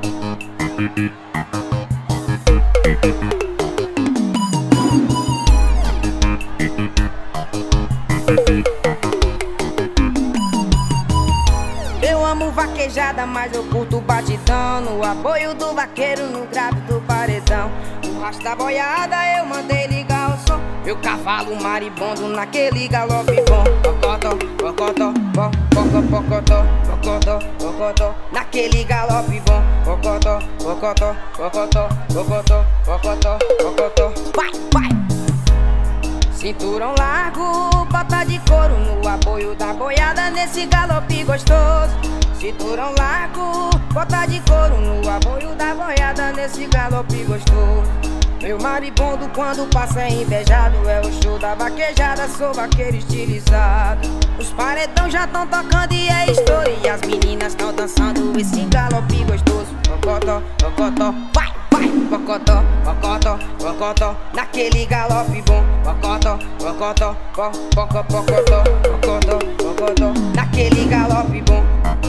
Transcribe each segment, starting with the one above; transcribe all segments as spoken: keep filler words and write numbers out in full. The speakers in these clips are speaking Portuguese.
Eu amo vaquejada, mas eu curto batidão. No apoio do vaqueiro, no grave do paredão. O rastro da boiada eu mandei ligar o som. Meu cavalo maribondo naquele galope bom. Pocotó, pocotó, po, poco, pocotó, pocotó, pocotó, naquele galope bom. Pocotó, pocotó, pocotó, pocotó, pocotó, pocotó. Vai, vai! Cinturão largo, bota de couro no apoio da boiada nesse galope gostoso. Cinturão largo, bota de couro no apoio da boiada nesse galope gostoso. Meu maribondo quando passa é invejado, é o show da vaquejada, sou vaqueiro estilizado. Os paredão já tão tocando e é história, e as meninas tão dançando esse galope gostoso. Pocotó, pocotó, vai, vai, pocotó, pocotó, pocotó, naquele galope bom. Pocotó, pocotó, po, poco, pocotó, pocotó, pocotó, naquele galope bom.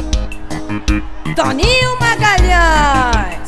Toninho Magalhães.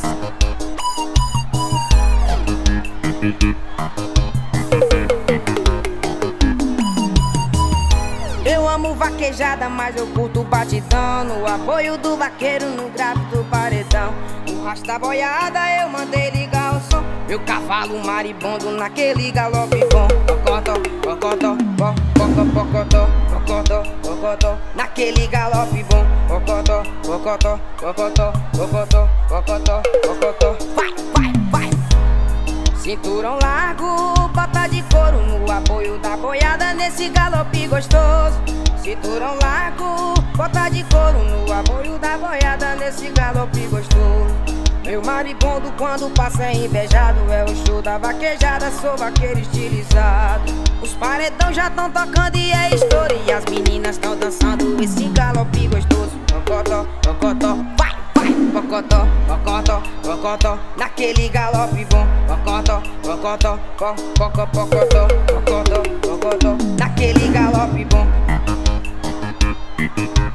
Eu amo vaquejada, mas eu curto batidão. No apoio do vaqueiro, no grave do paredão. O rastro da boiada eu mandei ligar o som. Meu cavalo maribondo naquele galope bom. Pocotó, pocotó, po, poco, pocotó, pocotó, pocotó, naquele galope bom. Pocotó, pocotó, pocotó, pocotó, pocotó, pocotó. Vai, vai, vai! Cinturão largo, bota de couro no apoio da boiada nesse galope gostoso. Cinturão largo, bota de couro no apoio da boiada nesse galope gostoso. Meu maribondo quando passa é invejado, é o show da vaquejada, sou vaqueiro estilizado. Os paredão já tão tocando e é história, e as meninas tão dançando esse galope gostoso. Pocotó, pocotó, vai! Pocotó, pocotó, pocotó, naquele galope bom. Pocotó, pocotó, po, poco, pocotó, pocotó, pocotó, naquele galope bom.